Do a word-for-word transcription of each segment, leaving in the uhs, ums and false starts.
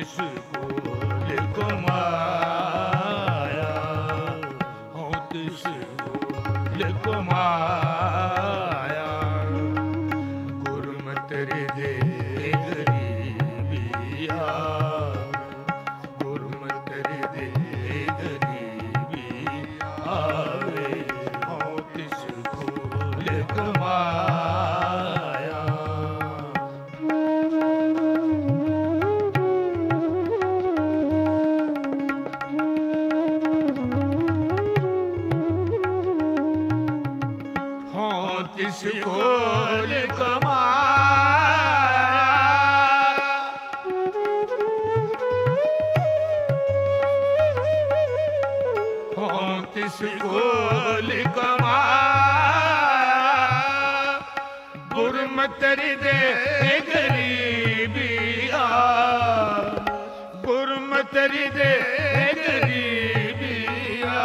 तिस गोल कमाया, हो तिस गोल कमाया। गुरमत हृदय गरीबिया, गुरमत हृदय गरीबी आवे, हो तिस गोल कमाया। हो तिस गोल कमाया, हो तिस गोल कमाया। गुरमत हृदय गरीबिया, गुरमत हृदय गरीबिया,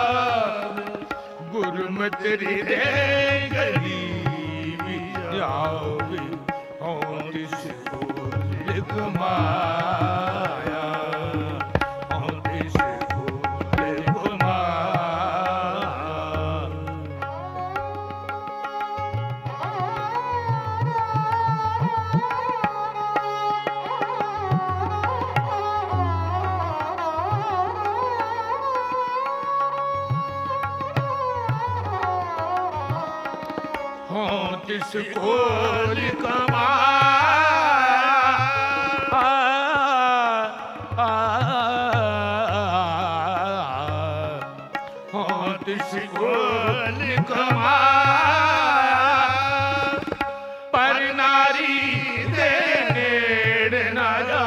गुरमत हृदय गरीबिया, हो तिस गोल कमाया, हो तिस गोल कमाया। हो तिस गोल कमाया, हो तिस गोल कमाया। पर नारी दे नेड़ न जा,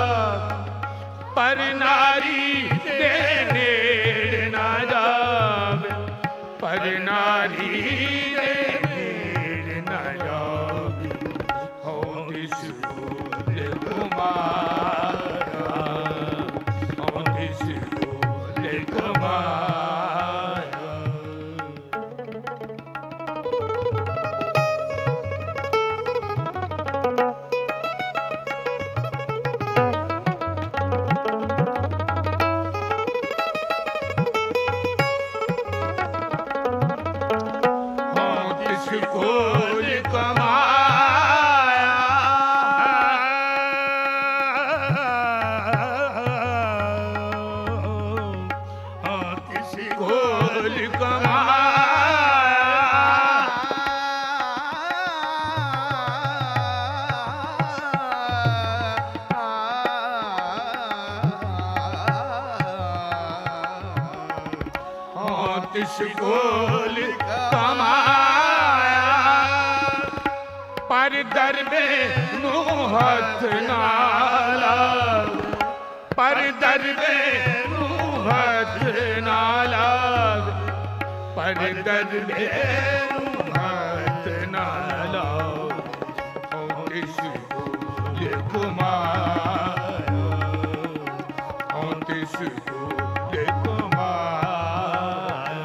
पर नारी दे नेड़ न जावे, पर नारी दे नेड़ न जावे, हो तिस गोल कमाया, हो तिस गोल कमाया। हो तिस गोल कमाया, हो तिस गोल कमाया, हो तिस गोल कमाया। पर दर में मुँह हाथ नाला, पर दर में मुँह हाथ नाला, पर दर में मुँह हाथ नाला, हो तिस गोल कमाया, हो तिस गोल कमाया।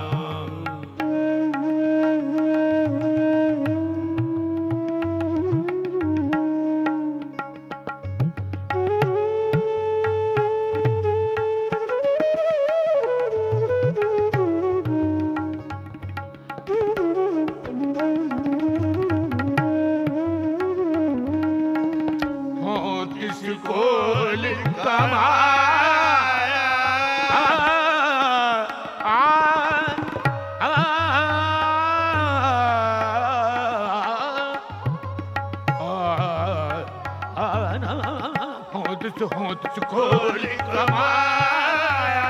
हो तिस गोल कमाया, आ, आ, आ, हो तिस हो तिस गोल कमाया।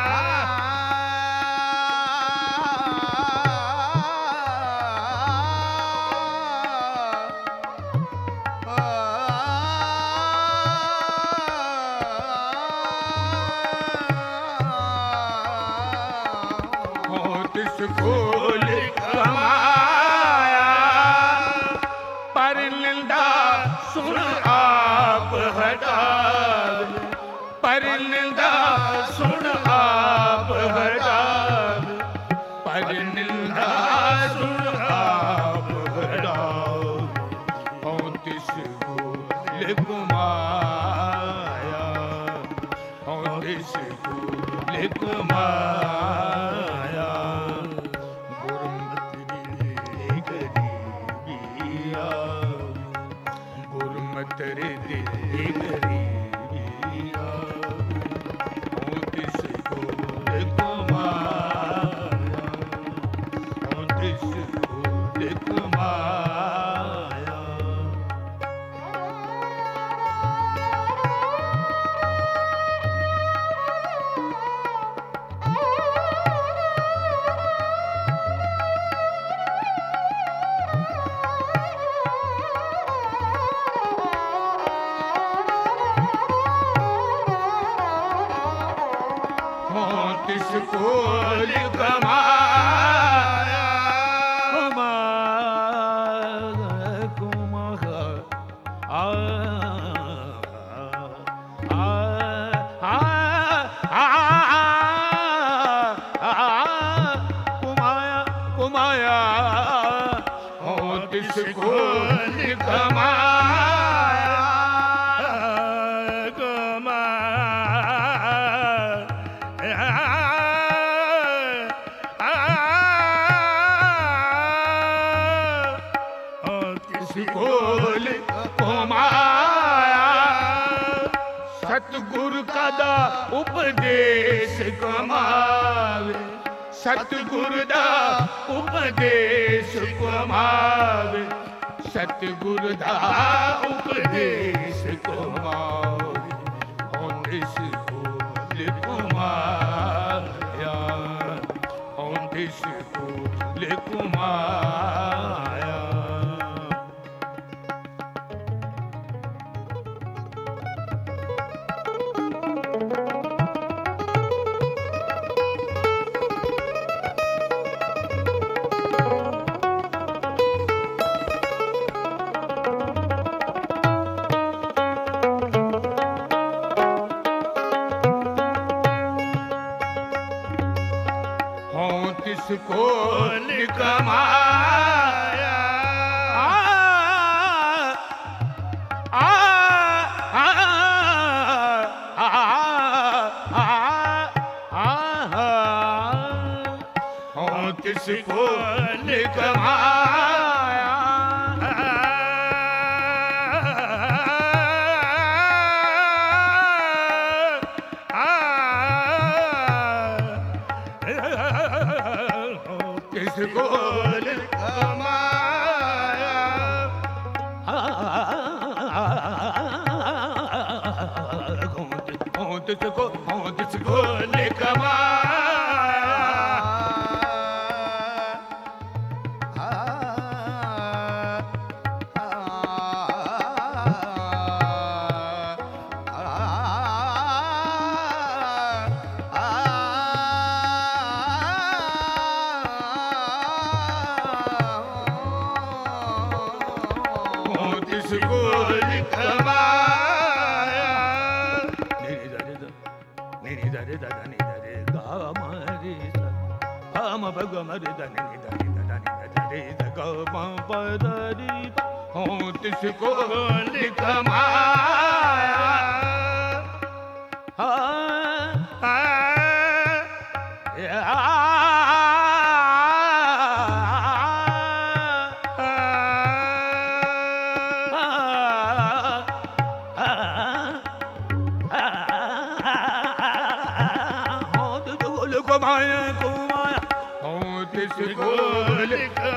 हो तिस गोल कमाया। पर निंदा सुन आप हटा, पर निंदा सुन आप हटा, पर निंदा सुन आप हटा, हो तिस गोल कमाया, तिस फूल कमाया गुरुमति गरीबिया गुरुमति गरीबिया तिस फूल कमाया तिस फूल कमाया तिस फूल कमाया कमाया कुमाया आ आ आ कुमाया कुमाया ओ तिस फूल कमाया फूल कमाया सतगुरु का दा उपदेश कमावे सतगुरु दा उपदेश कमावे सतगुरु दा उपदेश कमावे ओ तिस फूल कमाया ओ तिस फूल कमाया तिस फूल कमाया आ आ आ आ तिस फूल कमाया तिस फूल कमाया तिस को तिस फूल कमाया मेरी दरे मेरी दरे दादा नी दरे गा मारी सा हम भग मरे दने नी दरे दादा नी दरे गा मा पदरी हो तिस फूल कमाया हा हा कमाया कमाया हो तिस फूल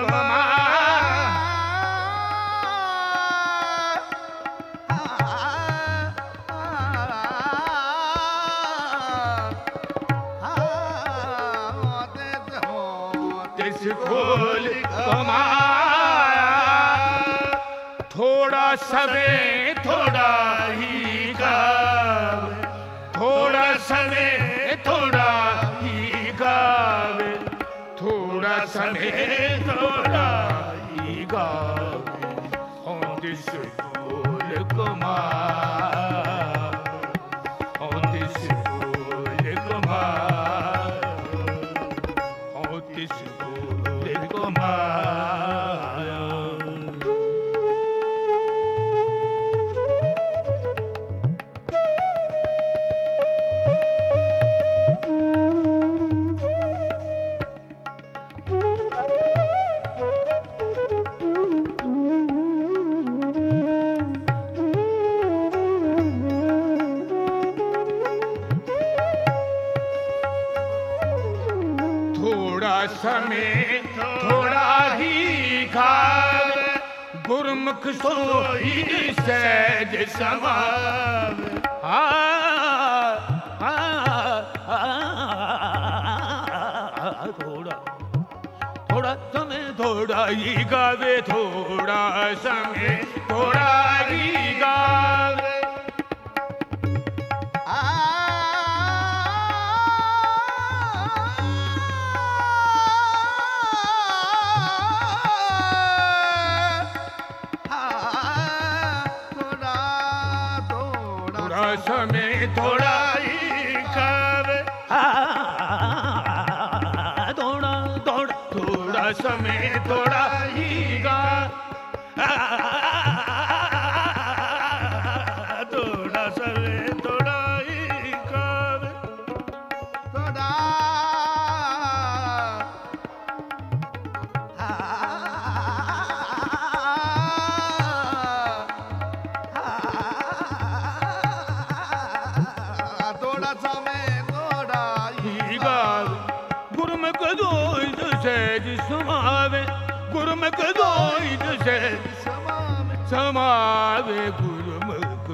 तिस फूल कमाया थोड़ा समय थोड़ा ही गावे थोड़ा समय थोड़ा गावे थोड़ा समय थोड़ा ही गावे हो तिस फूल कमाया हो तिस फूल कमाया हो तिस फूल कमाया समय थोड़ा ही खावे, गुरमुख सोई सहज समावे। आ, आ, आ, थोड़ा थोड़ा समय थोड़ा ही गावे, थोड़ा समय थोड़ा ही गावे। समय थोड़ा ही खावे, थोड़ा थोड़ा थोड़ा समय थोड़ा ही गा, थोड़ा समय थोड़ा ही खावे, थोड़ा समावे, गुरमुख दोई से समावे, गुरमुख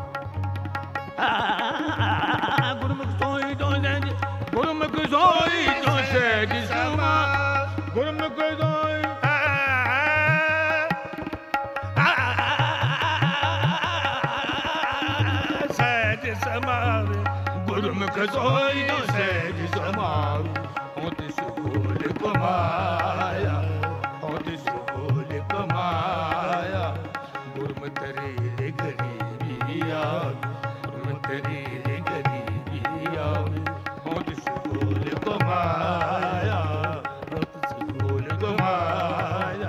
गुरमुख सोई तो से गुरमुख सोई तो से समा, गुरमुख सोई सहज समावे, गुरमुख सोई तो सहज समावे। कमाया होत सुबोल कमाया, गुरमतरी ले गरीबिया, गुरमतरी ले गरीबिया, होत सुबोल कमाया, होत सुबोल कमाया।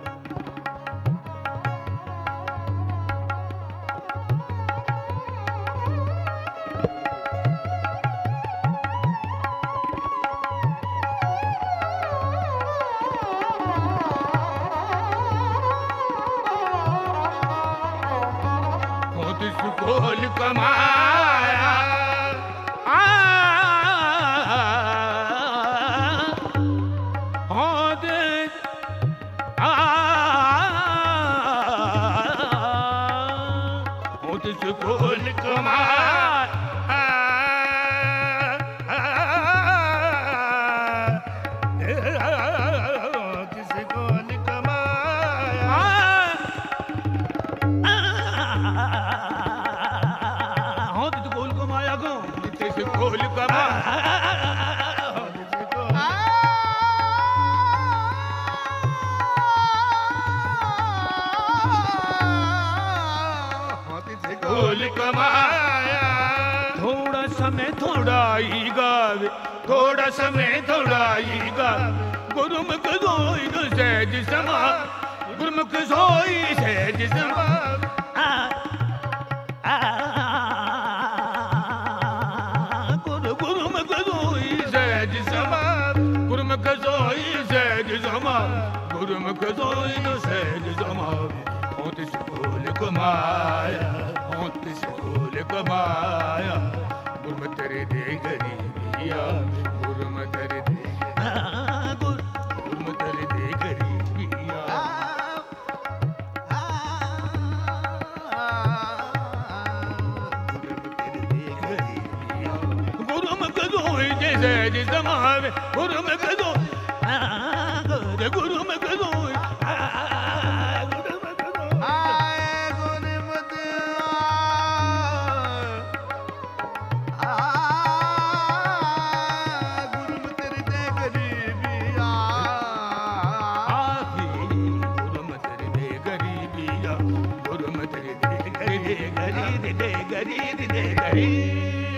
सुबोल कमाया, आ, हो दे, आ, हो दे सुबोल कमाया, सुबोल कमाया, गोल कमा गोल कमाया, थोड़ा समय थोड़ा ही गावे, थोड़ा समय थोड़ा ही गावे, गुरमुख सोई तो सहज समा, गुरमुख सोई सहज समा। गुरमुख सोई सहज समा, गुरमुख सोई तो सहज समा, होत सुबोल कमाया, होत सुबोल कमाया, गुरमतरी दे गरीबिया, गुरमतरी दे गुरमतरी दे गरीबिया, गुरमतरी दे गरीबिया, गुरमुख सोई सहज समावे, गुरमुख दो गुरमुख दो गुरमुख दो गुरमतरी दे गरीबिया, गुरमतरी दे गरीबिया, गुरमतरी दे गरीब दे गरीब दे गरीब दे गरीब।